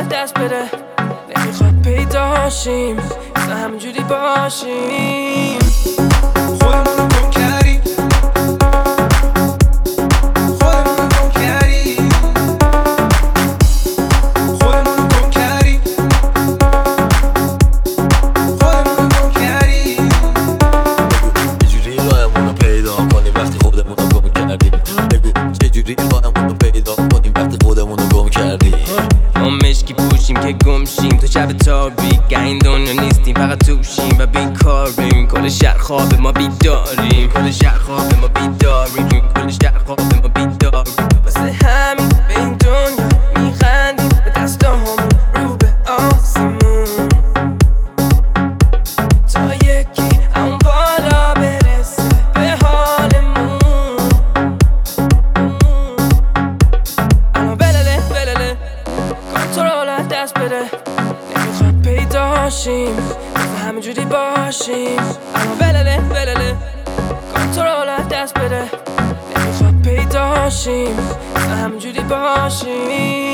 دست بده، نمیخواد پیدا شیم، مثل همینجوری باشیم. خودمونو گم کردیم، خودمونو گم کردیم، خودمونو گم کردیم، خودمونو گم کردیم. چجوری راهمونو پیدا کنیم وقتی خودمونو گم کردیم؟ بگو چجوری راهمونو پیدا کنیم وقتی خودمونو گم کردیم؟ ما مشکی پوشیم که گم شیم تو شب تاریک، این دنیا نیستیم فقط توشیم و بیکاریم. کل شهر خواب ما بیداریم، کل شهر خواب ما بیداریم، کل شهر خواب ما بیداریم. واسه همین به این دنیا میخندیم، به دستامون رو به آسمون، تا یکی اون بالا برسه به حالمون. اما بلله کنترل از دست بده، نمیخواد پیدا شیم، مثل همینجوری باشیم. اما بلله کنترل از دست بده، نمیخواد پیدا شیم، مثل همینجوری باشیم.